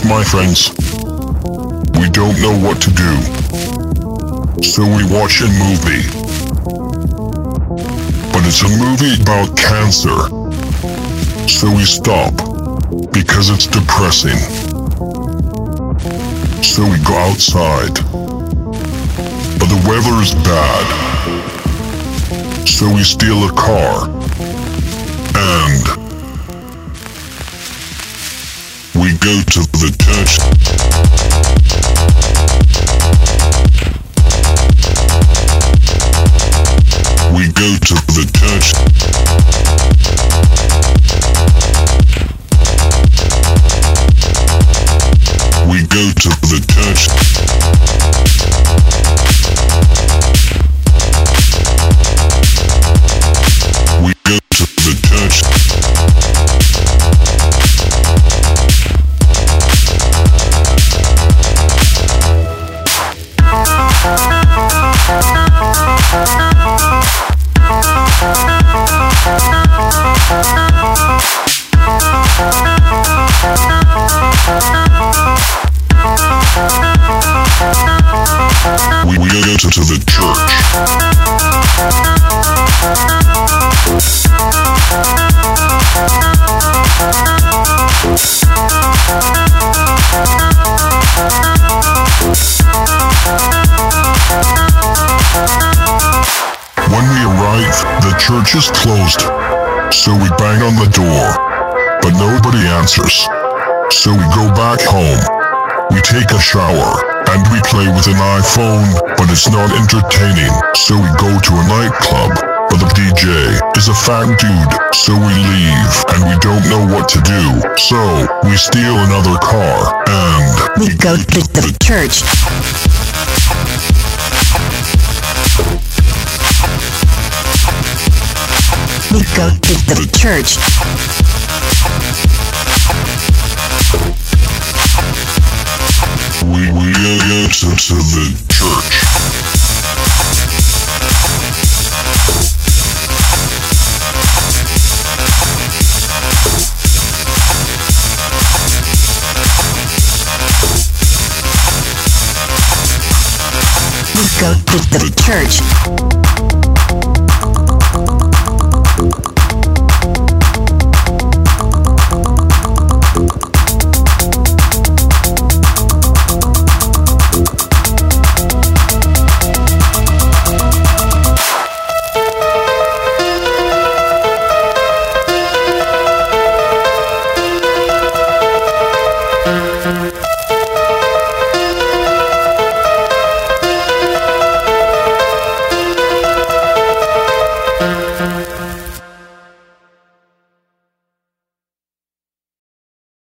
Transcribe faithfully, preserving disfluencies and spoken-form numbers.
my friends. We don't know what to do. So we watch a movie. But it's a movie about cancer. So we stop. Because it's depressing. So we go outside. But the weather is bad. So we steal a car. And we go to the church. We go to the church. We go to the church. We go to the church. We, we go to, to the church. When we arrive, the church is closed. So we bang on the door. But nobody answers. So we go back home. We take a shower. And we play with an iPhone, but it's not entertaining. So we go to a nightclub, but the D J is a fat dude. So we leave, and we don't know what to do. So we steal another car, and we, we go, go to, to the, the church. We go to the, the church. We, we go to, to the church. We go to the church.